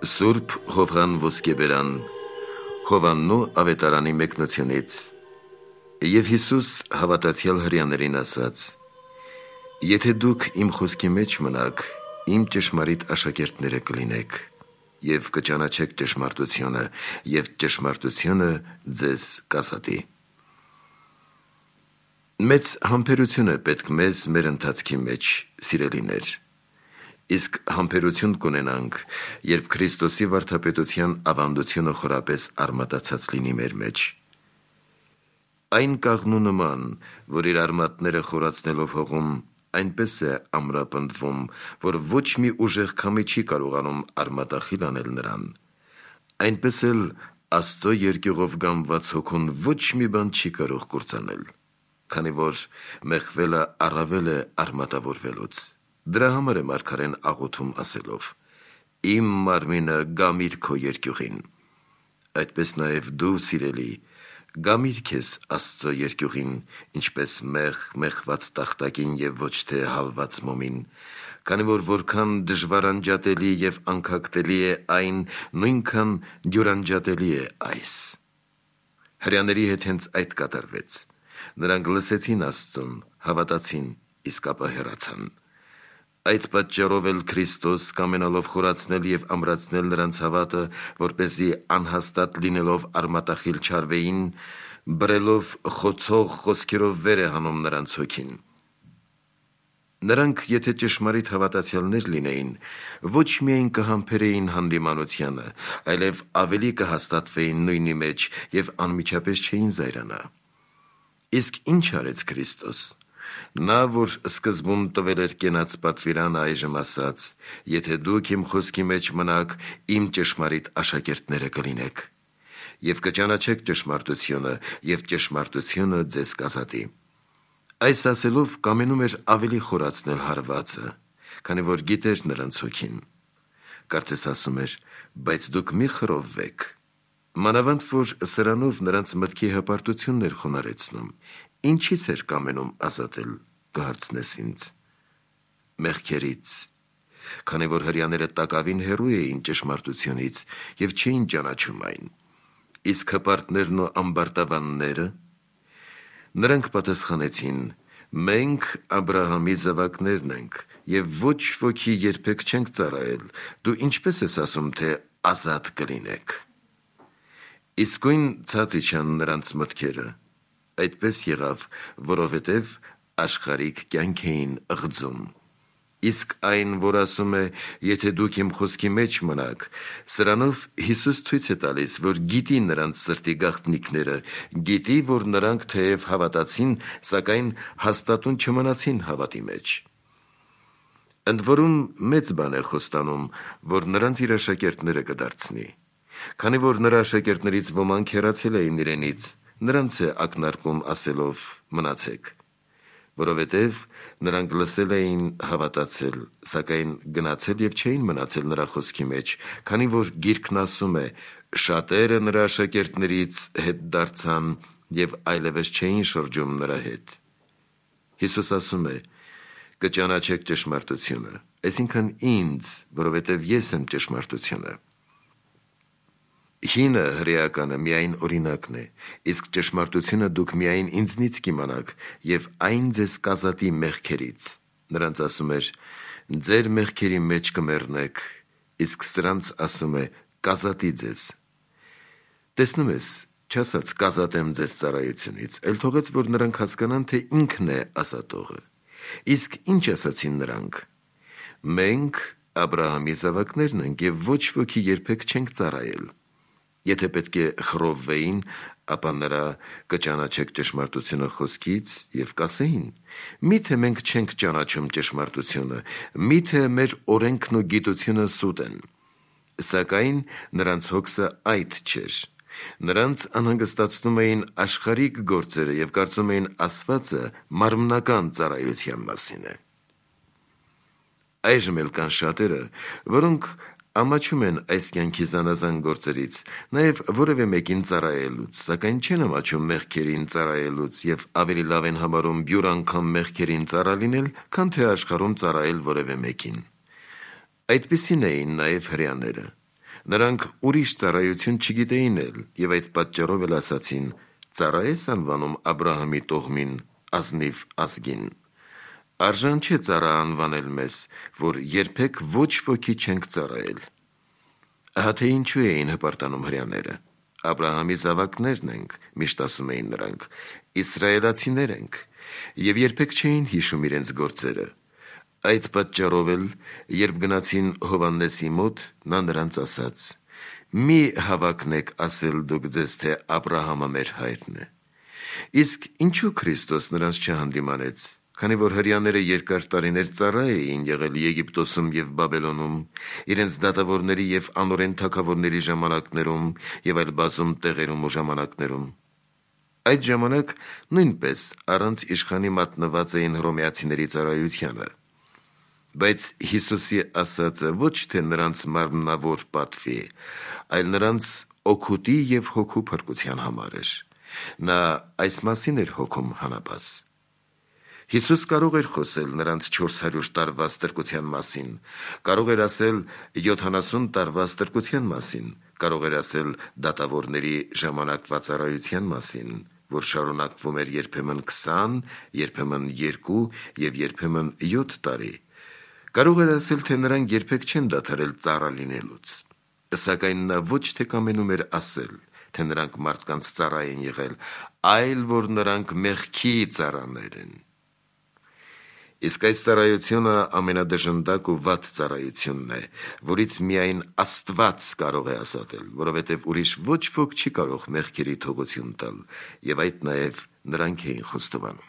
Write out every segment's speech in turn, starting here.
Սուրբ Հովհան Ոսկեբերան Հովաննու ավետարանի մեկնությունից Եվ Հիսուս հավատացյալ հրեաներին ասաց. Եթե դուք իմ խոսքի մեջ մնաք, իմ ճշմարիտ աշակերտները կլինեք, և կճանաչեք ճշմարտությունը, և ճշմարտությունը ձեզ կազատի։ Մեծ համբերություն է պետք մեզ մեր ընթացքի մեջ, սիրելիներ։ Իսկ համբերություն կունենանք, երբ Քրիստոսի վարդապետության ավանդությունը խորապես արմատացած լինի մեր մեջ։ Այն կաղնու նման, որ իր արմատները խորացնելով հողում, այնպես է ամրապնդվում, որ ոչ մի ուժեղ քամի չի կարողանում արմատախիլ անել նրան, այնպես էլ Աստծո երկյուղով գամված հոգուն ոչ մի բան չի կարող կործանել, քանի որ մեղվելը առավել է արմատավորվելուց։ Դրա համար է մարգարեն աղոթում ասելով. «Իմ մարմինը գամիր քո երկյուղին»։ Այդպես նաև դու, սիրելի, գամիր քեզ Աստծո երկյուղին, ինչպես մեղված տախտակին և ոչ թե հալված մոմին, քանի որ որքան դժվարանջատելի և անքակտելի է այն, նույնքան դյուրանջատելի է այս։ Հրեաների հետ հենց այդ կատարվեց։ Նրանք լսեցին Աստծուն, հավատացին, իսկ ապա հեռացան։ Այդ պատճառով էլ Քրիստոս, կամենալով խորացնել և ամրացնել նրանց հավատը, որպեսզի անհաստատ լինելով արմատախիլ չարվեին, բռելով խոցող խոսքերով վեր է հանում նրանց հոգին։ Նրանք, եթե ճշմարիտ հավատացյալներ լինեին, ոչ միայն կհամբերեին հանդիմանությանը, այլև ավելի կհաստատվեին նույնի մեջ և անմիջապես չէին զայրանա։ Իսկ ինչ արեց Քրիստոս։ Նա, որ սկզբում տվել էր կենաց պատվիրանը, այժմ ասաց. «Եթե դուք իմ խոսքի մեջ մնաք, իմ ճշմարիտ աշակերտները կլինեք, և կճանաչեք ճշմարտությունը, և ճշմարտությունը ձեզ կազատի»։ Այս ասելով կամենում էր ավելի խորացնել հարվածը, քանի որ գիտեր նրանց հոգին։ Կարծես ասում էր. «Բայց դուք մի խռովվեք»։ Մանավանդ որ սրանով նրանց մտքի հպարտությունն էր խոնարհեցնում։ Ինչից էր կամենում ազատել, կհարցնես ինձ։ Մեղքերից, քանի որ հրեաները տակավին հեռու էին ճշմարտությունից և չէին ճանաչում այն։ Իսկ հպարտներն ու ամբարտավանները։ Նրանք պատասխանեցին. «Մենք Աբրահամի զավակներն ենք, և ոչ ոքի երբեք չենք ծառայել, դու ինչպես ես ասում, թե ազատ կլինեք»։ Իսկույն ցած իջան նրանց մտքերը։ Այդպես եղավ, որովհետև աշխարհիկ կյանք էին ղձում։ Իսկ այն, որ ասում է. «Եթե դուք իմ խոսքի մեջ մնաք», սրանով Հիսուս ցույց է տալիս, որ գիտի նրանց սրտի գաղտնիքները, գիտի, որ նրանք թեև հավատացին, սակայն հաստատուն չմնացին հավատի մեջ։ Ընդ որում մեծ բան է խոստանում, որ նրանց իր աշակերտները կդարձնի։ Քանի որ նրա աշակերտներից ոմանք հեռացել էին իրենից, նրանց է ակնարկում ասելով. «Մնացեք», որովհետև նրանք լսել էին, հավատացել, սակայն գնացել և չէին մնացել նրա խոսքի մեջ, քանի որ Գիրքն ասում է. «Շատերը նրա աշակերտներից հետ դարձան և այլևս չէին շրջում նրա հետ»։ Հիսուս ասում է. «Կճանաչեք ճշմարտությունը», այսինքն ինձ, որովհետև ես եմ ճշմարտությունը։ Հինը հրեականը միայն օրինակն է, իսկ ճշմարտությունը դուք միայն ինձնից կիմանաք, և այն ձեզ կազատի մեղքերից։ Նրանց ասում էր. «Ձեր մեղքերի մեջ կմեռնեք», իսկ սրանց ասում է. «Կազատի ձեզ»։ Տեսնում ես, չասաց կազատեմ ձեզ ծառայությունից, այլ թողեց, որ նրանք հասկանան, թե ինքն է ազատողը։ Իսկ ինչ ասացին նրանք. «Մենք Աբրահամի զավակներն ենք, և ոչ ոքի երբեք չենք ծառայել»։ Եթե պետք է խռովվեին, ապա նրա «Կճանաչեք ճշմարտությունը» խոսքից և կասեին. «Միթե մենք չենք ճանաչում ճշմարտությունը, միթե մեր օրենքն ու գիտությունը սուտ են»։ Սակայն նրանց հոգսը այդ չէր։ Նրանց անհանգստացնում էին աշխարհիկ գործերը և կարծում էին ասվածը մարմնական ծառայության մասին է։ Այժմ էլ կան շատերը, որոնք ամաչում են այս կյանքի զանազան գործերից, նաև որևէ մեկին ծառայելուց, սակայն չեն ամաչում մեղքերին ծառայելուց և ավելի լավ են համարում 100 անգամ մեղքերին ծառա լինել, քան թե աշխարհում ծառայել որևէ մեկին։ Այդպիսին էին նաև հրեաները։ Նրանք ուրիշ ծառայություն չգիտեին էլ, եւ այդ պատճառով էլ ասացին. «Ծառայես անվանում Աբրահամի տոհմին, ազնիվ ազգին»։ Արժան չէ ծառա անվանել մեզ, որ երբեք ոչ ոքի չենք ծառայել։ Ահա թե ինչու էին հպարտանում հրեաները։ Աբրահամի զավակներն ենք, միշտ ասում էին նրանք, իսրայելացիներ ենք, եւ երբեք չէին հիշում իրենց գործերը։ Այդ պատճառով էլ, երբ գնացին Հովհաննեսի մոտ, նա նրանց ասաց. «Մի հավակնեք ասել դուք ձեզ, թե Աբրահամը մեր հայրն է»։ Իսկ ինչու Քրիստոս նրանց չհանդիմանեց, քանի որ հրեաները երկար տարիներ ծառա էին եղել Եգիպտոսում եւ Բաբելոնում, իրենց դատավորների եւ անօրեն թագավորների ժամանակներում եւ այլ բազում տեղերում ու ժամանակներում։ Այդ ժամանակ նույնպես առանց իշխանի մատնված էին հռոմեացիների ծառայությանը։ Բայց Հիսուսի ասածը ոչ թե նրանց մարմնավոր պատվի, այլ նրանց օգուտի եւ հոգու փրկության համար էր։ Նա այս մասին էր հոգում հանապաս։ Հիսուս կարող էր խոսել նրանց 400 տարվա ստրկության մասին, կարող էր ասել 70 տարվա ստրկության մասին, կարող էր ասել դատավորների ժամանակվա ծառայության մասին, որ շարունակվում էր երբեմն 20, երբեմն 2 եւ երբեմն 7 տարի։ Կարող էր ասել, թե նրանք երբեք չեն դադարել ծառա լինելուց։ Սակայն նա ոչ թե կամենում էր ասել, թե նրանք մարդկանց ծառա են եղել, այլ որ նրանք մեղքի ծառաներ են։ Իսկ այս ծառայությունը ամենադժնդակ ու վատ ծառայությունն է, որից միայն Աստված կարող է ազատել, որովհետև ուրիշ ոչ ոք չի կարող մեղքերի թողություն տալ, եւ այդ նաեւ նրանք էին խոստովանում։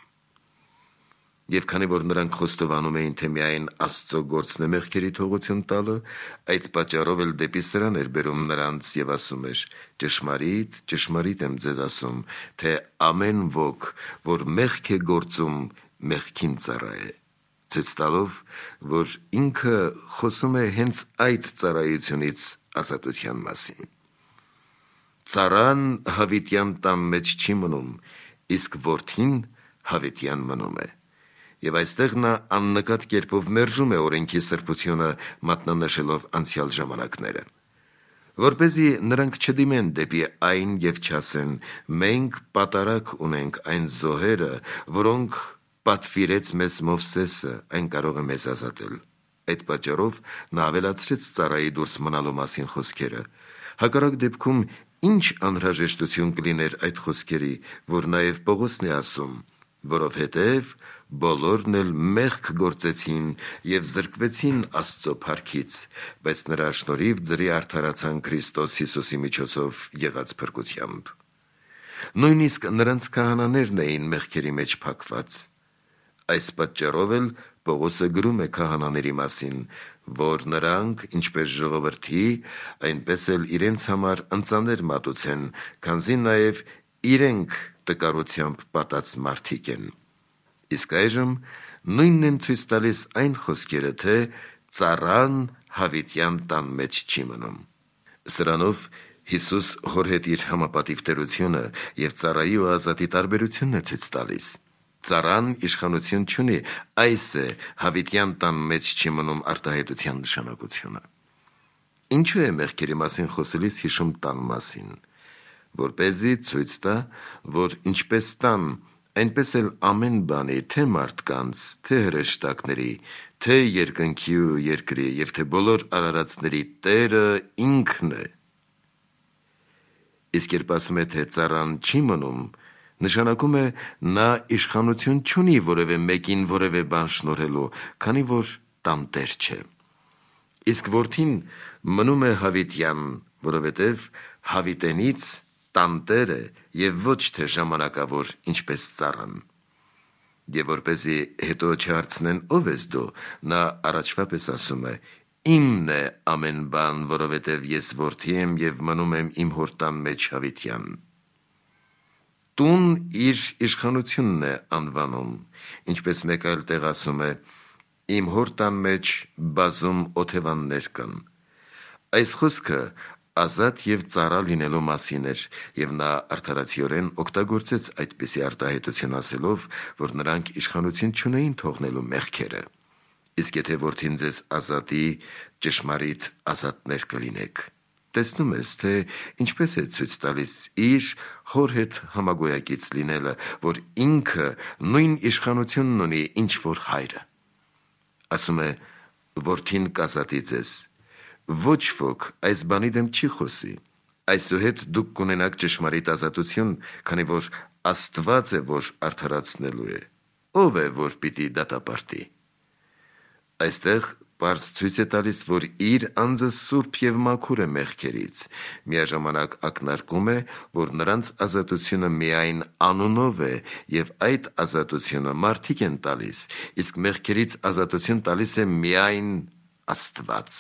Եվ քանի որ նրանք խոստովանում էին, թե միայն Աստծո գործն է մեղքերի թողություն տալը, այդ պատճառով էլ դեպի սրան էր բերում նրանց եւ ասում էր. «Ճշմարիտ, ճշմարիտ եմ ձեզ ասում, թե ամեն ոք, որ մեղք է գործում, մեղքին ծառա է», ցույց տալով, որ ինքը խոսում է հենց այդ ծառայությունից ազատության մասին։ Ծառան հավիտյան տան մեջ չի մնում, իսկ որդին հավիտյան մնում է։ Եվ այստեղ նա աննկատ կերպով մերժում է օրենքի սրբությունը, մատնանշելով անցյալ ժամանակները։ Որպեսզի նրանք չդիմեն դեպի այն եւ չասեն. «Մենք պատարակ ունենք այն զոհերը, որոնք պատվիրեց մեզ Մովսեսը, այն կարող է մեզ ազատել»։ Այդ պատճառով նա ավելացրեց ծառայի դուրս մնալու մասին խոսքերը։ Հակառակ դեպքում ինչ անհրաժեշտություն կլիներ այդ խոսքերի, որ նաեւ Պողոսն է ասում, որովհետև բոլորն էլ մեղք գործեցին եւ զրկվեցին Աստծո փառքից, բայց նրա շնորհիվ ձրի արդարացան Քրիստոս Հիսուսի միջոցով եղած փրկությամբ։ Նույնիսկ նրանց քահանաներն էին մեղքերի մեջ փակված։ Այս պատճառով էլ Պողոսը գրում է քահանաների մասին, որ նրանք, ինչպես ժողովրդի, այնպես էլ իրենց համար ընծաներ մատուցեն, քանզի նաեւ իրենք տկարությամբ պատած մարդիկ են։ Իսկ այժմ նույնն են ցույց տալիս այն խոսքերը, թե ծառան հավիտյան տան մեջ չի մնում։ Սրանով Հիսուս հոր հետ իր համապատիվ տերությունը եւ ծառայի ու ազատի տարբերությունն է ցույց տալիս։ Ծառան իշխանություն չունի, այս է հավիտյան տան մեջ չի մնում արտահայտության նշանակությունը։ Ինչու է մեղքերի մասին խոսելիս հիշում տան մասին, որպեսզի ցույց տա, որ ինչպես տան, այնպես էլ ամեն բանի, թե մարդկանց, թե հրեշտակների, թե երկնքի ու երկրի եւ թե բոլոր արարածների Տերը ինքն է։ Իսկ երբ ասում է, թե ծառան չի մնում, նշանակում է նա իշխանություն չունի որևէ մեկին որևէ բան շնորհելու, քանի որ տանտեր չէ։ Իսկ որդին մնում է հավիտյան, որովհետև հավիտենից տանտեր է եւ ոչ թե ժամանակավոր, ինչպես ծառան։ Եվ որպեսզի հետո չհարցնեն ով ես դու, նա առաջվա պես ասում է. «Իմն է ամեն բան, որովհետև ես որդի եմ եւ մնում եմ իմ հոր տան մեջ հավիտյան»։ Տուն իր իշխանությունն է անվանում, ինչպես մեկ այլ տեղ ասում է. «Իմ հոր տան մեջ բազում օթևաններ կան»։ Այս խոսքը ազատ եւ ծառա լինելու մասին էր, եւ նա արդարացիորեն օգտագործեց այդպիսի արտահայտություն ասելով, որ նրանք իշխանություն չունեին թողնելու մեղքերը։ Իսկ եթե որդին ձեզ ազատի, ճշմարիտ ազատներ կլինեք։ տեսնում ես, թե ինչպես է ցույց տալիս իր հոր հետ համագոյակից լինելը, որ ինքը նույն իշխանությունն ունի, ինչ որ հայրը։ Ասում է, որդին կազատի ձեզ, ոչ ոք այս բանի դեմ չի խոսի, այսուհետ դուք կունենաք ճշմարիտ ազատություն, քանի որ Աստված է, որ արդարացնելու է, ով է, որ պիտի դատապարտի։ Այստեղ պարզ ցույց է տալիս, որ իր անձը սուրբ և մաքուր է մեղքերից, միաժամանակ ակնարկում է, որ նրանց ազատությունը միայն անունով է և այդ ազատությունը մարդիկ են տալիս, իսկ մեղքերից ազատություն տալիս է միայն Աստված։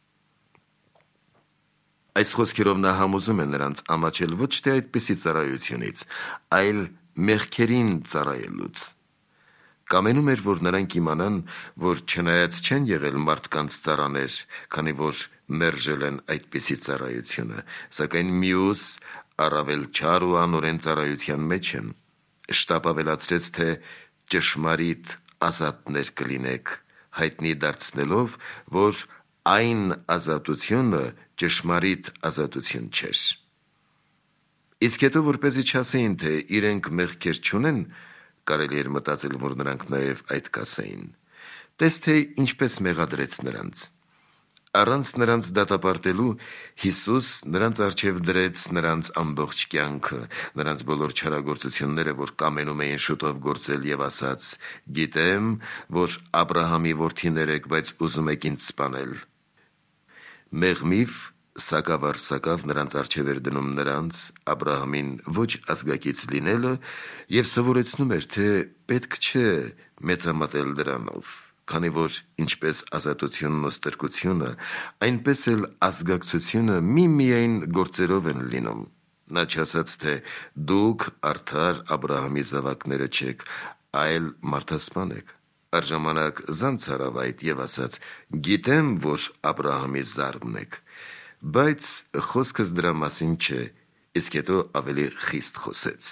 Այս խոսքերով նա համոզում է նրանց ամաչել ոչ թե այդպիսի ծառայությունից, այլ մեղքերին ծառայելուց։ Կամենում էր, որ նրանք իմանան, որ չնայած չեն եղել մարդկանց ծառաներ, քանի որ մերժել են այդպիսի ծառայությունը, սակայն մյուս առավել չար ու անօրեն ծառայության մեջ են, շտապ ավելացրեց, թե ճշմարիտ ազատներ կլինեք, հայտնի դարձնելով, որ այն ազատությունը ճշմարիտ ազատություն չէր։ Իսկ հետո, որպեսզի չասեին, թե իրենք մեղքեր չունեն, կարելի էր մտածել, որ նրանք նաև այդ կասեին։ Տես թե ինչպես մեղադրեց նրանց։ Առանց նրանց դատապարտելու Հիսուս նրանց առջև դրեց նրանց ամբողջ կյանքը, նրանց բոլոր չարագործությունները, որ կամենում էին շուտով գործել, և ասաց. «Գիտեմ, որ Աբրահամի որդիներ եք, բայց ուզում եք ինձ սպանել»։ Մեղմիվ սակավ նրանց առջև էր դնում նրանց, Աբրահամին, ոչ ազգակից լինելը և սովորեցնում էր, թե պետք չէ մեծամտել դրանով, քանի որ ինչպես ազատությունն ու ստրկությունը, այնպես էլ ազգակցությունը միմիայն գործերով են լինում։ Նա չասաց, թե դուք արդար Աբրահամի զավակները չեք, այլ մարդասպան եք։ Առժամանակ զանց արավ այդ և ասաց. «Գիտեմ, որ Աբրահամի զառմն եք», բայց խոսքս դրա մասին չէ, իսկ հետո ավելի խիստ խոսեց։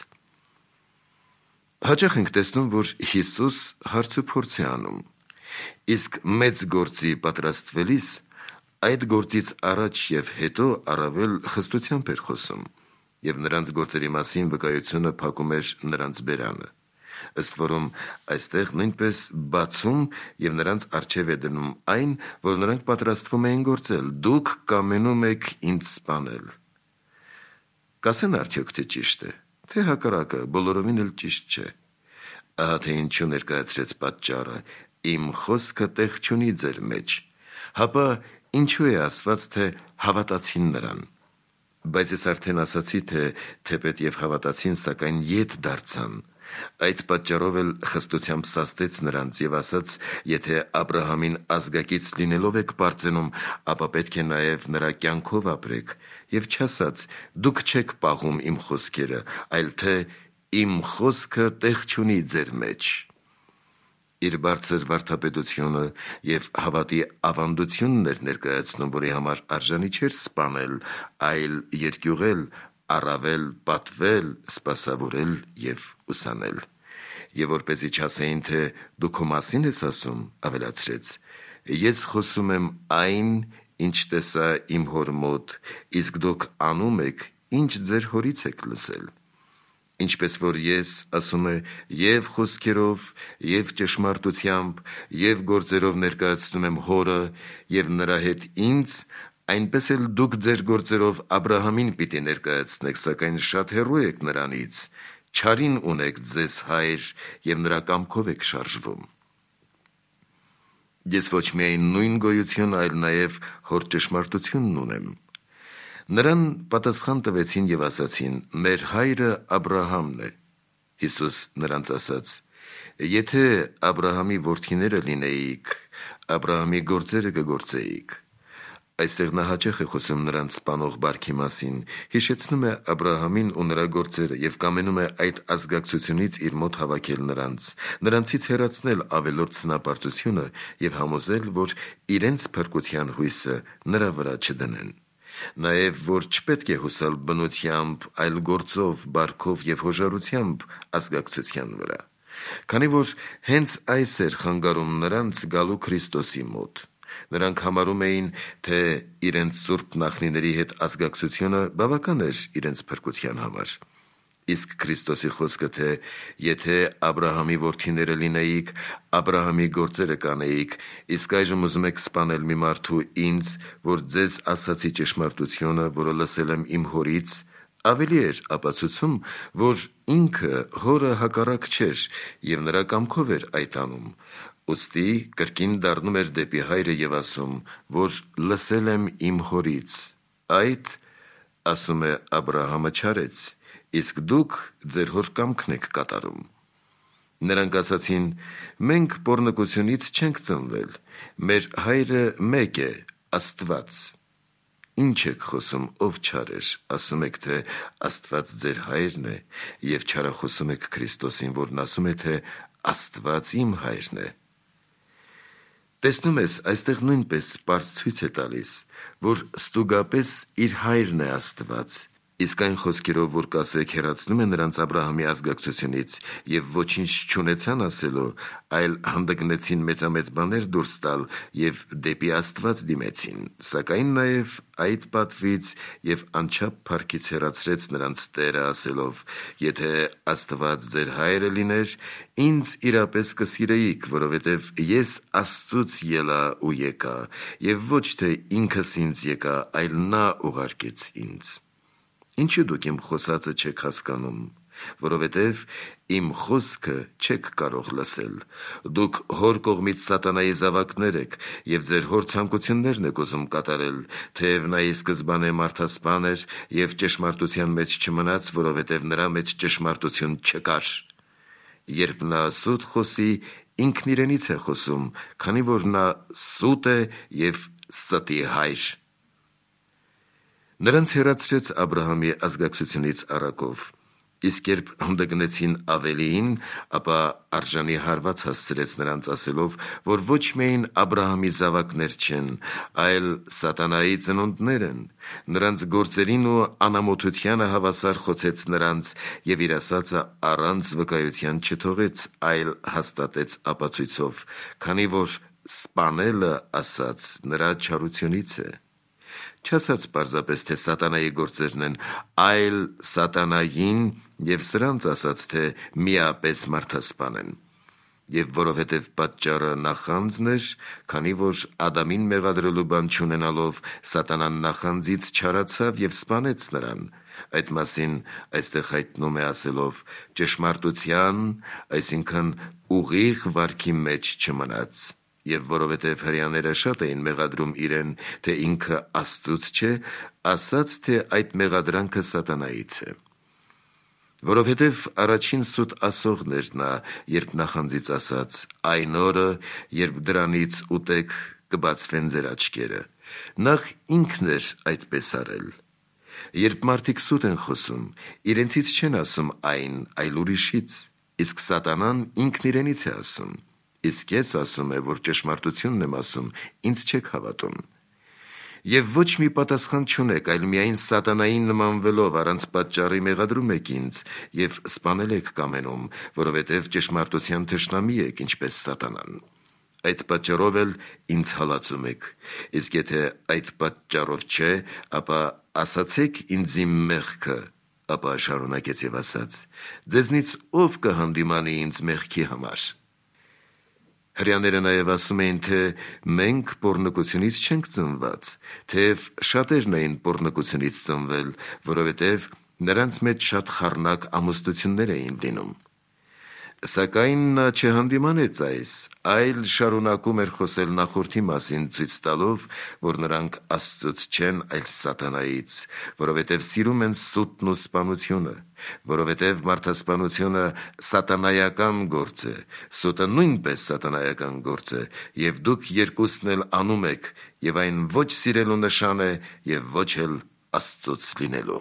Հաճախ ենք տեսնում, որ Հիսուս հարց ու փորձ է անում, իսկ մեծ գործի պատրաստվելիս այդ գործից առաջ և հետո առավել խստությամբ էր խոսում, և նրանց գործերի մասին վկայությունը փակում էր նրանց բերանը։ Ըստ որում այստեղ նույնպես բացում և նրանց առջև է դնում այն, որ նրանք պատրաստվում էին գործել. «Դուք կամենում եք ինձ սպանել»։ Կասեն արդյոք, թե ճիշտ է, թե հակառակը բոլորովին էլ ճիշտ չէ։ Ահա թե ինչու ներկայացրեց պատճառը. «Իմ խոսքը տեղ չունի ձեր մեջ»։ Հապա ինչու է ասված, թե հավատացին նրան։ Բայց ես արդեն ասացի, թե թեպետ և հավատացին, սակայն ետ դարձան։ Այդ պատճառով էլ խստությամբ սաստեց նրանց և ասաց. «Եթե Աբրահամին ազգակից լինելով եք պարծենում, ապա պետք է նաև նրա կյանքով ապրեք», և չասաց. «Դուք չեք պահում իմ խոսքերը», այլ թե «Իմ խոսքը տեղ չունի ձեր մեջ»։ Իր բարձր վարդապետությունը և հավատի ավանդությունն էր ներկայացնում, որի համար արժանի չէր սպանել, այլ երկյուղել, առավել պատվել, սպասավորել և ուսանել։ Եվ որպեսզի չասեին, թե դու քո մասին ես ասում, ավելացրեց. «Ես խոսում եմ այն, ինչ տեսա իմ հոր մոտ, իսկ դուք անում եք, ինչ ձեր հորից եք լսել։ Ինչպես որ ես, ասում է, և խոսքերով, և ճշմարտությամբ, և գործերով ներկայացնում եմ հորը, և նրա հետ ինձ, այնպես էլ դուք ձեր գործերով Աբրահամին պիտի ներկայացնեք, սակայն շատ հեռու եք նրանից, չարին ունեք ձեզ հայր և նրա կամքով եք շարժվում»։ Ես ոչ միայն նույն գոյություն, այլ նաև հոր ճշմարտությունն ունեմ։ Նրան պատասխան տվեցին և ասացին. «Մեր հայրը Աբրահամն է»։ Հիսուս նրանց ասաց. «Եթե Աբրահամի որդիները լինեիք, Աբրահամի գործերը կգործեիք»։ Այստեղ նա հաճախ է խոսում նրանց սպանող բարքի մասին, հիշեցնում է Աբրահամին ու նրա գործերը և կամենում է այդ ազգակցությունից իր մոտ հավաքել նրանցից հեռացնել ավելորդ սնապարտությունը և համոզել, որ իրենց փրկության հույսը նրա վրա չդնեն։ Նաև, որ չպետք է հուսալ բնությամբ, այլ գործով, բարքով և հոժարությամբ ազգակցության վրա, քանի որ հենց այս էր խանգարում նրանց գալու Քրիստոսի մոտ։ Նրանք համարում էին, թե իրենց սուրբ նախնիների հետ ազգակցությունը բավական էր իրենց փրկության համար։ Իսկ Քրիստոսի խոսքը, թե եթե Աբրահամի որդիները լինեիք, Աբրահամի գործերը կանեիք, իսկ այժմ ուզում եք սպանել մի մարդու ինձ, որ ձեզ ասացի ճշմարտությունը, որը լսել եմ իմ հորից, ավելի էր ապացուցում, որ ինքը հորը հակառակ չէր և նրա կամքով էր այդ անում, ուստի կրկին դառնում էր դեպի հայրը և ասում, որ լսել եմ իմ հորից, այդ, ասում է, Աբրահամը չարեց, իսկ դուք ձեր հոր կամքն եք կատարում։ Նրանք ասացին, մենք պոռնկությունից չենք ծնվել, մեր հայրը մեկ է, Աստված։ Ինչ եք խոսում, ով չար էր, ասում եք, թե Աստված ձեր հայրն է, և չարախոսում եք Քրիստոսին, որն ասում է, թե Աստված իմ հայրն է։ Տեսնում ես, այստեղ նույնպես պարզ ցույց է տալիս, որ ստուգապես իր հայրն է Աստված, իսկ այն խոսքերով, որ կասեք, հեռացնում է նրանց Աբրահամի ազգակցությունից և ոչինչ չունեցան ասելու, այլ հանդգնեցին մեծամեծ բաներ դուրս տալ և դեպի Աստված դիմեցին, սակայն նաև այդ պատվից և անչափ փառքից հեռացրեց նրանց Տերը ասելով. «Եթե Աստված ձեր հայրը լիներ, ինձ իրապես կսիրեիք, որովհետև ես Աստծուց ելա ու եկա, և ոչ թե ինքս ինձ եկա, այլ նա ուղարկեց ինձ։ Ինչու դուք իմ խոսածը չեք հասկանում, որովհետև իմ խոսքը չեք կարող լսել։ Դուք հոր կողմից սատանայի զավակներ եք և ձեր հոր ցանկություններն եք ուզում կատարել, թեև նա ի սկզբանե մարդասպան էր և ճշմարտության մեջ չմնաց, որովհետև նրա մեջ ճշմարտություն չկար։ Երբ նա սուտ խոսի, ինքն իրենից է խոսում, քանի որ նա սուտ է և ստի հայր»։ Նրանց հեռացրեց Աբրահամի ազգակցությունից առակով, իսկ երբ հանդգնեցին ավելիին, ապա արժանի հարված հասցրեց նրանց ասելով, որ ոչ միայն Աբրահամի զավակներ չեն, այլ սատանայի ծնունդներ են, նրանց գործերին ու անամոթությանը հավասար խոցեց նրանց և իր ասածը առանց վկայության չթողեց, այլ հաստատեց ապացույցով, քանի որ սպանելը ասաց նրա չարությունից է։ Չասաց պարզապես, թե սատանայի գործերն են, այլ սատանային և սրանց ասաց, թե միապես մարդասպան են։ Եվ որովհետև պատճառը նախանձն էր, քանի որ Ադամին մեղադրելու բան չունենալով, սատանան նախանձից չարացավ և սպանեց նրան։ Այդ մասին այստեղ հայտնում է ասելով. ճշմարտության, այսինքն ուղիղ վարքի մեջ չմնաց։ Եվ որովհետև հրեաները շատ էին մեղադրում իրեն, թե ինքը Աստծուց չէ, ասաց, թե այդ մեղադրանքը սատանայից է։ Որովհետև առաջին սուտ ասողն էր նա, երբ նախանձից ասաց. այն օրը, երբ դրանից ուտեք, կբացվեն ձեր աչքերը։ Նախ ինքն էր այդպես արել։ Երբ մարդիկ սուտ են խոսում, իրենցից չեն ասում այն, այլ ուրիշից, իսկ սատանան ինքն իրենից է ասում։ Իսկ ես ասում եմ, որ ճշմարտությունն եմ ասում, ինձ չեք հավատում։ Եվ ոչ մի պատասխան չունեք, այլ միայն սատանային նմանվելով առանց պատճառի մեղադրում եք ինձ և սպանել եք կամենում, որովհետև ճշմարտության թշնամի եք, ինչպես սատանան։ Այդ պատճառով էլ ինձ հալածում եք, իսկ եթե այդ պատճառով չէ, ապա ասացեք ինձ իմ մեղքը, ապա շարունակեց և ասաց. ձեզնից ով կհանդիմանի ինձ մեղքի համար։ Հրեաները նաև ասում էին, թե մենք պոռնկությունից չենք ծնված, թեև շատերն էին պոռնկությունից ծնվել, որովհետև նրանց մեջ շատ խառնակ ամուսնություններ էին լինում։ Սակայն նա չհանդիմանեց այս, այլ շարունակում էր խոսել նախորդի մասին, ցույց տալով, որ նրանք Աստծուց չեն, այլ սատանայից, որովհետև սիրում են սուտն ու սպանությունը, որովհետև մարդասպանությունը սատանայական գործ է, սուտը նույնպես սատանայական գործ է, և դուք երկուսն էլ անում եք, և այն ոչ սիրելու նշան է և ոչ էլ Աստծուց լինելու։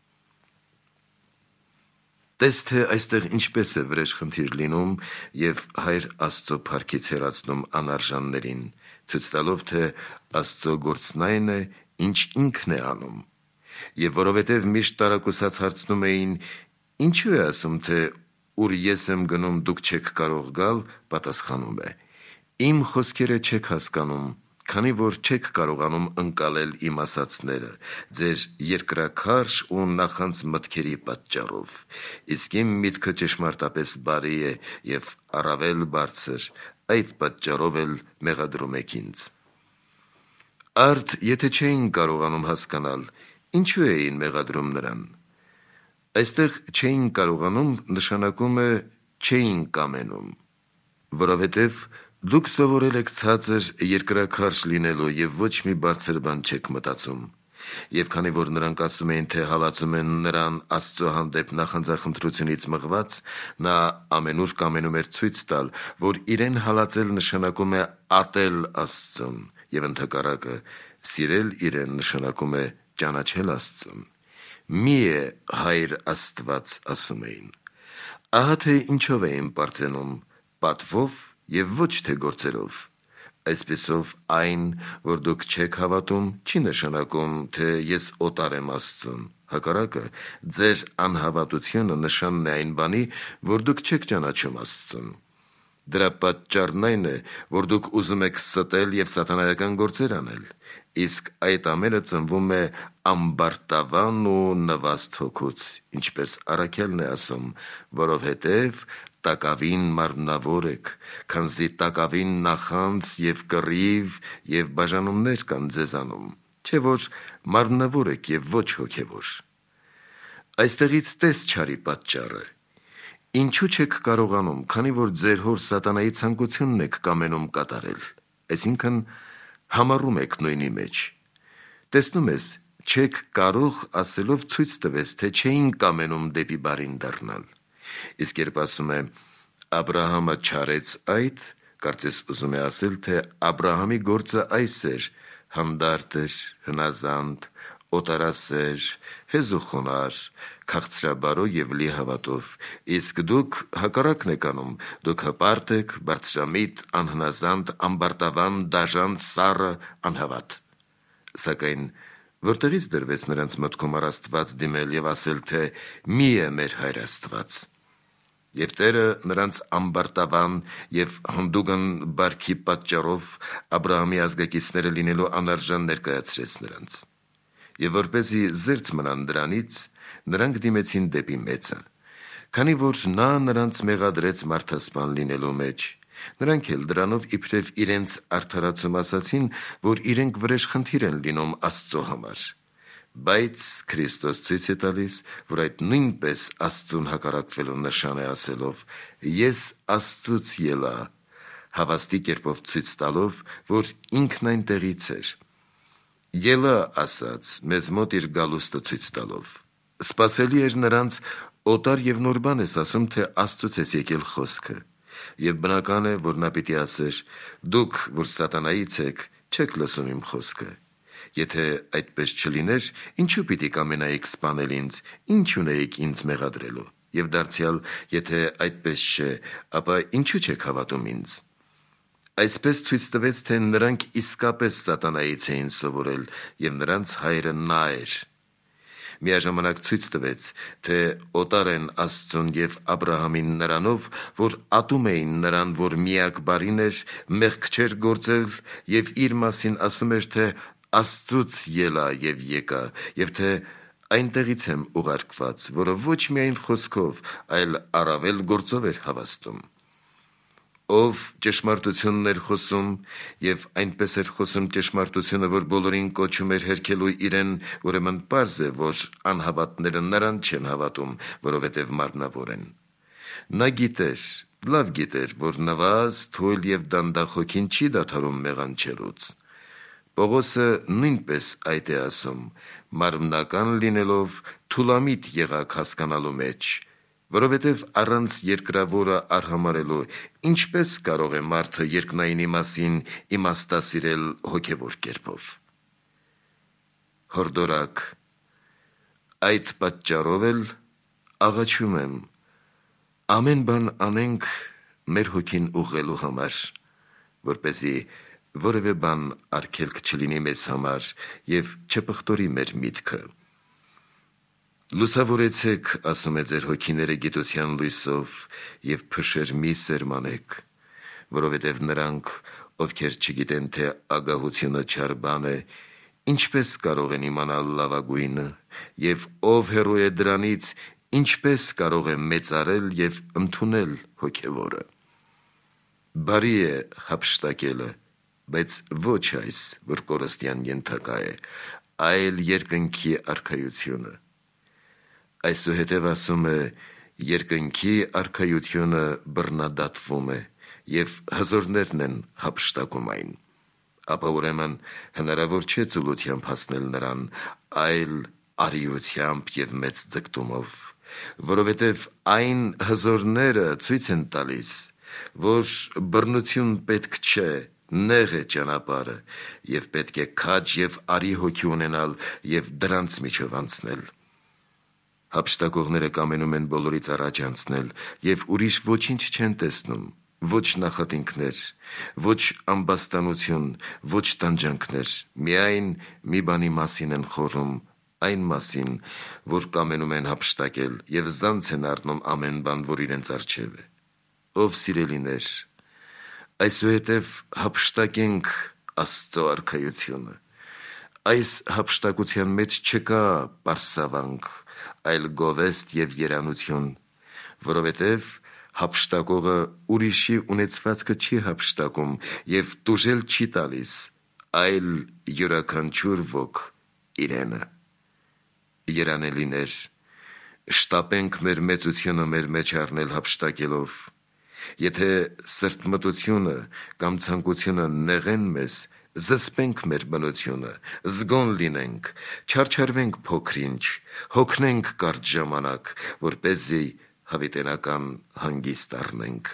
Տես, թե այստեղ ինչպես է վրեժխնդիր լինում և Հայր Աստծո փառքից հեռացնում անարժաններին, ցույց տալով, թե Աստծո գործն այն է, ինչ ինքն է անում։ Եվ որովհետև միշտ տարակուսած հարցնում էին. «Ինչու է ասում, թե ուր ես եմ գնում, դուք չեք կարող գալ», պատասխանում է. «Իմ խոսքերը չեք հասկանում, քանի որ չեք կարողանում ընկալել իմ ասացները, ձեր երկրաքարշ ու նախանց մտքերի պատճառով, իսկ իմ միտքը ճշմարտապես բարի է և առավել բարձր, այդ պատճառով էլ մեղադրում եք ինձ։ Արդ եթե չէին կարողանում հասկանալ, ինչու էին մեղադրում նրան։ Այստեղ չէին կարողանում նշանակում է չէին կամենում, որովհետև դուք սովորել եք ցածր երկրաքարշ լինելու և ոչ մի բարձր բան չեք մտածում, և քանի որ նրանք ասում էին, թե հալածում են նրան Աստծո հանդեպ նախանձախնդրությունից մղված, նա ամենուր կամենում էր ցույց տալ, որ իրեն հալածել նշանակում է ատել Աստծուն, և ընդհակառակը սիրել իրեն նշանակում է ճանաչել Աստծուն։ Մի է Հայր Աստված, ասում էին։ Ահա թե ինչով էին պարծենում, պատվով և ոչ թե գործերով։ Այսպիսով այն, որ դուք չեք հավատում, չի նշանակում, թե ես օտար եմ Աստծուն, հակառակը ձեր անհավատությունը նշանն է այն բանի, որ դուք չեք ճանաչում Աստծուն։ Դրա պատճառն այն է, որ դուք ուզում եք ստել և սատանայական գործեր անել, իսկ այդ ամենը ծնվում է ամբարտավան ու նվաստ հոգուց, ինչպես առաքյալն է ասում, որովհետև տակավին մարմնավոր եք, քանզի տակավին նախանձ և կռիվ և բաժանումներ կան ձեզանում, չէ որ մարմնավոր եք և ոչ հոգևոր։ Այստեղից տես չարի պատճառը։ Ինչու չեք կարողանում, քանի որ ձեր հոր սատանայի ցանկությունն եք կամենում կատարել, այսինքն համառում եք նույնի մեջ։ Տեսնում ես, չեք կարող ասելով ցույց տվես, թե չէին կամենում դեպի բարին դառնալ։ Իսկ երբ ասում է Աբրահամը չարեց այդ, կարծես ուզում է ասել, թե Աբրահամի գործը այս էր. հանդարտ էր, հնազանդ, օտարասեր, հեզուխոնար, քաղցրաբարո և լի հավատով, իսկ դուք հակառակն եք անում, դուք հպարտ եք, բարձրամիտ, անհնազանդ, ամբարտավան, դաժան, սառը, անհավատ։ Սակայն որտեղից դրվեց նրանց մտքում առ Աստված դիմել և ասել, թե մի է մեր Հայր Աստված։ Եվ Տերը նրանց ամբարտավան և հանդուգն բարքի պատճառով Աբրահամի ազգակիցները լինելու անարժան ներկայացրեց նրանց։ Եվ որպեսզի զերծ մնան դրանից, նրանք դիմեցին դեպի մեծը, քանի որ նա նրանց մեղադրեց մարդասպան լինելու մեջ, նրանք էլ դրանով իբրև իրենց արդարացում ասացին, որ իրենք վրեժխնդիր են լինում Աստծո համար։ Բայց Քրիստոս ցույց է տալիս, որ այդ նույնպես Աստծուն հակառակվելու նշան է ասելով. «Ես Աստծուց ելա», հավաստի կերպով ցույց տալով, որ ինքն այնտեղից էր։ Ելա ասաց, մեզ մոտ իր գալուստը ցույց տալով։ Սպասելի էր նրանց օտար և նոր բան ես ասում, թե Աստծուց ես եկել խոսքը։ Եվ բնական է, որ նա պիտի ասեր. «Դուք, որ սատանայից եք, չեք լսում իմ խոսքը»։ Եթե այդպես չլիներ, ինչու պիտի կամենայիք սպանել ինձ, ինչ ունեիք ինձ մեղադրելու։ Եվ դարձյալ, եթե այդպես չէ, ապա ինչու չեք հավատում ինձ։ Այսպես ցույց տվեց, թե նրանք իսկապես սատանայից էին սովորել, և նրանց հայրը նա էր։ Միաժամանակ ցույց տվեց, թե օտար են Աստծուն և Աբրահամին նրանով, որ ատում էին նրան, որ միակ բարին էր, մեղք չէր գործել և իր մասին ասում էր, թե Աստծուց ելա և եկա, և թե այնտեղից եմ ուղարկված, որը ոչ միայն խոսքով, այլ առավել գործով էր հավաստում։ Ով ճշմարտությունն էր խոսում, և այնպես էր խոսում ճշմարտությունը, որ բոլորին կոչում էր հերքելու իրեն, ուրեմն պարզ է, որ անհավատները նրան չեն հավատում, որովհետև մարմնավոր են։ Նա գիտեր, լավ գիտեր, որ նվազ, թույլ և դանդաղ հոգին չի դադարում մեղանչելուց։ Պողոսը նույնպես այդ է ասում, մարմնական լինելով թուլամիտ եղաք հասկանալու մեջ, որովհետև առանց երկրավորը արհամարելու ինչպես կարող է մարդը երկնայինի մասին իմաստասիրել հոգևոր կերպով։ Հորդորակ. այդ պատճառով էլ աղաչում եմ, ամեն բան անենք մեր հոգին ուղղելու համար, որպեսզի որևէ բան արգելք չլինի մեզ համար և չպղտորի մեր միտքը։ Լուսավորեցեք, ասում է, ձեր հոգիները գիտության լույսով և փշեր մի սերմանեք, որովհետև նրանք ովքեր չգիտեն, թե ագահությունը չար բան է, ինչպես կարող են իմանալ լավագույնը, և ով հեռու է դրանից, ինչպես կարող է մեծարել և ընդունել հոգևորը։ Բարի է հափշտակելը, բայց ոչ այս, որ կորստյան ենթակա է, այլ երկնքի արքայությունը։ Այսուհետև ասում է, երկնքի արքայությունը բռնադատվում է, և հզորներն են հափշտակում այն։ Ապա ուրեմն հնարավոր չէ ծուլությամբ հասնել նրան, այլ արիությամբ և մեծ ձգտումով, որովհետև այն հզորները ցույց են տալիս, որ բռնություն պետք չէ, նեղ է ճանապարհը, և պետք է քաջ և արի հոգի ունենալ և դրանց միջով անցնել։ Հափշտակողները կամենում են բոլորից առաջ անցնել և ուրիշ ոչինչ չեն տեսնում, ոչ նախատինքներ, ոչ ամբաստանություն, ոչ տանջանքներ, միայն մի բանի մասին են խորհում, այն մասին, որ կամենում են հափշտակել և զանց են առնում ամեն բան, որ իրենց առջև է։ Ով սիրելիներ, այսուհետև հափշտակենք Աստծո արքայությունը։ Այս հափշտակության մեջ չկա պարսավանք, այլ գովեստ և երանություն, որովհետև հափշտակողը ուրիշի ունեցվածքը չի հափշտակում և տուժել չի տալիս, այլ յուրաքանչյուր ոք իրենը։ Երանելիներ, շտապենք մեր մեծությունը մեր մեջ առնել հափշտակելով։ Եթե սրտմտությունը կամ ցանկությունը նեղեն մեզ, զսպենք մեր բնությունը, զգոն լինենք, չարչարվենք փոքր-ինչ, հոգնենք կարճ ժամանակ, որպեսզի հավիտենական հանգիստ առնենք։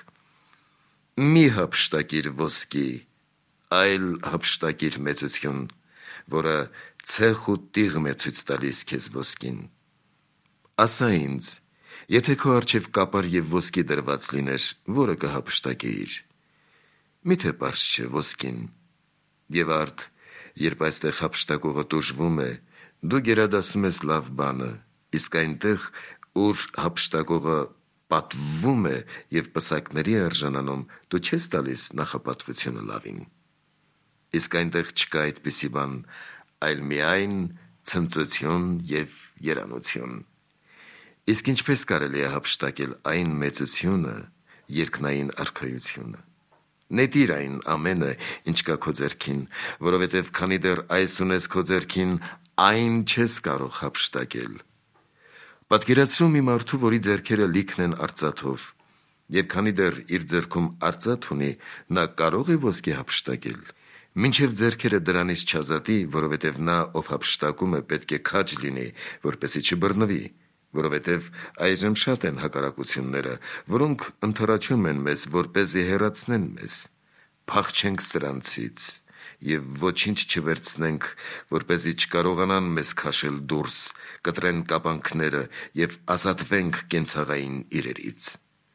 Մի հափշտակիր ոսկի, այլ հափշտակիր մեծություն, որը ցեխ ու տիղմ է ցույց տալիս քեզ ոսկին։ Ասա ինձ, եթե քո առջև կապար և ոսկի դրված լիներ, որը կհափշտակեիր։ Միթե պարզ չէ ոսկին։ Եվ արդ, երբ այստեղ հափշտակողը տուժվում է, դու գերադասում ես լավ բանը, իսկ այնտեղ, ուր հափշտակողը պատվվում է և պսակների արժանանում, դու չես տալիս նախապատվությունը լավին։ Իսկ այնտեղ չկա այդպիսի բան, այլ միայն ցնծություն և երանություն։ Իսկ ինչպես կարելի է հափշտակել այն մեծությունը, երկնային արքայությունը։ Նետիր այն ամենը, ինչ կա քո ձեռքին, որովհետև քանի դեռ այս ունես քո ձեռքին, այն չես կարող հափշտակել։ Պատկերացրու մի մարդու, որի ձեռքերը լիքն են արծաթով, և քանի դեռ իր ձեռքում արծաթ ունի, նա կարո՞ղ է ոսկի հափշտակել։ Մինչև ձեռքերը դրանից չազատի, որովհետև նա, ով հափշտակում է, պետք է քաջ լինի, որպեսզի չբռնվի, որովհետև այժմ շատ են հակառակությունները, որոնք ընդառաջում են մեզ, որպեսզի հեռացնեն մեզ։ Փախչենք սրանցից և ոչինչ չվերցնենք, որպեսզի չկարողանան մեզ քաշել դուրս, կտրեն կապանքները և ազատվենք կենցաղային իրերից։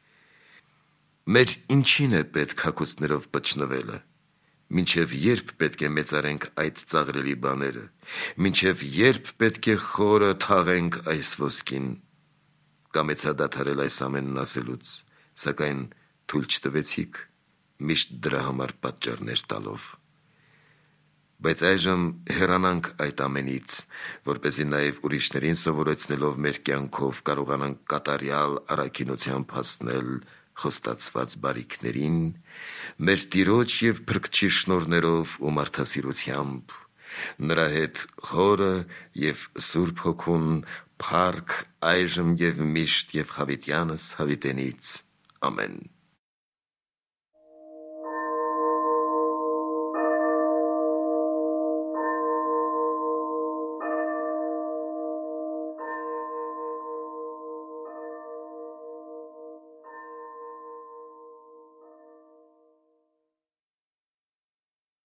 Մեր ինչին է պետք հագուստներով պչնվելը։ Մինչև երբ պետք է մեծարենք այդ ծաղրելի բաները, մինչև երբ պետք է խորը թաղենք այս ոսկին։ Կամեցա դադարել այս ամենն ասելուց, սակայն թույլ չտվեցիք, միշտ դրա համար պատճառներ տալով։ Բայց այժմ հեռանանք այդ ամենից, որպեսզի նաև ուրիշներին սովորեցնելով մեր կյանքով կարողանանք կատարյալ առաքինությամբ հասնել խոստացված բարիքներին, մեր Տիրոջ և Փրկչի շնորհներով ու մարդասիրությամբ, նրա հետ Հորը և Սուրբ Հոգուն փառք այժմ և միշտ և հավիտյանս հավիտենից։ Ամեն։